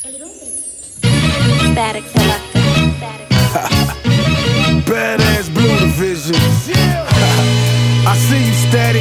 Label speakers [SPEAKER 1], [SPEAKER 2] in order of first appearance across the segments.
[SPEAKER 1] Static selector.
[SPEAKER 2] Badass Blue Division. I see you, Static.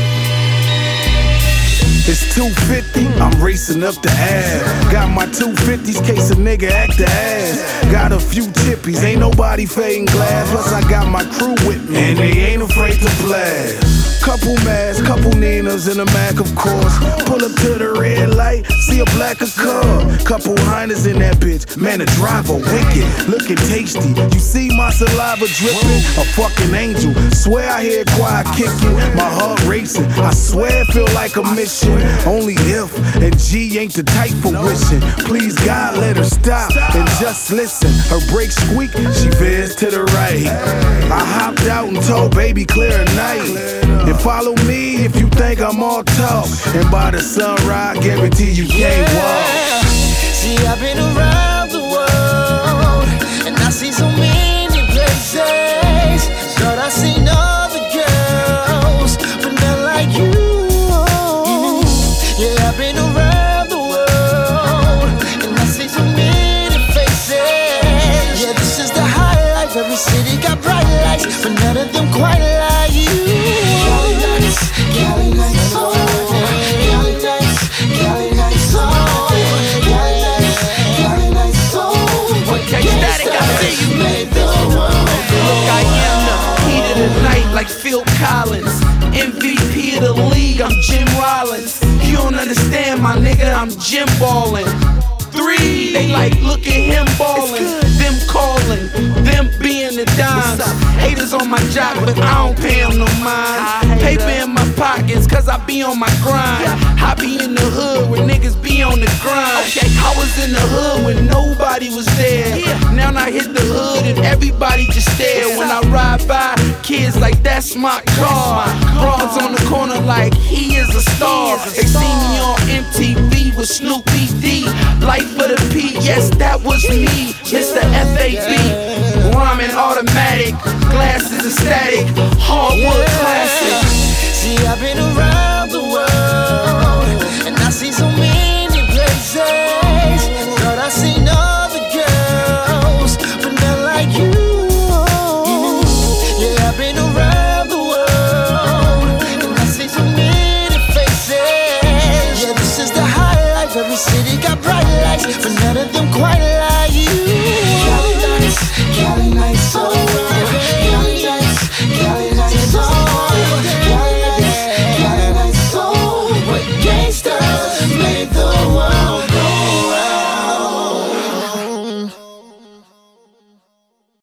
[SPEAKER 2] It's 250, I'm racing up the Ave. Got my 250s, case a nigga act the ass. Got a few chippies, ain't nobody fading glass. Plus I got my crew with me, and they ain't afraid to blast. Couple Mads, couple Ninas, and a Mac of course. Pull up to the red light, see a blacker car. Couple Heiners in that bitch, man the driver wicked, looking tasty. You see my saliva dripping, a fucking angel. Swear I hear quiet kicking, my heart racing. I swear it feel like a mission. Only if and G ain't the type for wishing. Please God let her stop and just listen. Her brakes squeak, she veers to the right. I hopped out and told baby clear a night. And follow me if you think I'm all talk. And by the sunrise, guarantee you can't walk.
[SPEAKER 3] See, I've been around the world, and I see so many places. Thought I seen other girls, but not like you. Yeah, I've been around the world, and I see so many faces. Yeah, this is the high life. Every city got bright lights, but none of them quite like you. Cali nights, Cali nights, oh. Cali nights, Cali nights, oh. Cali nights, Cali nights, oh.
[SPEAKER 4] Okay, Static, I see you. Look, I am the heat of the night like Phil Collins. MVP of the league, I'm Jim Rollins. You don't understand, my nigga, I'm Jim ballin'. 3, they like, look at him ballin'. Them callin', them being the dimes. Haters on my job, but I don't pay them no mind. Paper in my pockets, cause I be on my grind. I be in the hood where niggas be on the grind. I was in the hood when nobody was there. Now I hit the hood and everybody just stare. When I ride by, kids like, that's my car. Broads on the corner like, he is a star. They see me on MTV with Snoopy D. Life for the P, yes, that was me. Mr. FAB, rhyming automatic, glasses are static, hardwood classic.
[SPEAKER 3] See, I've been around the world,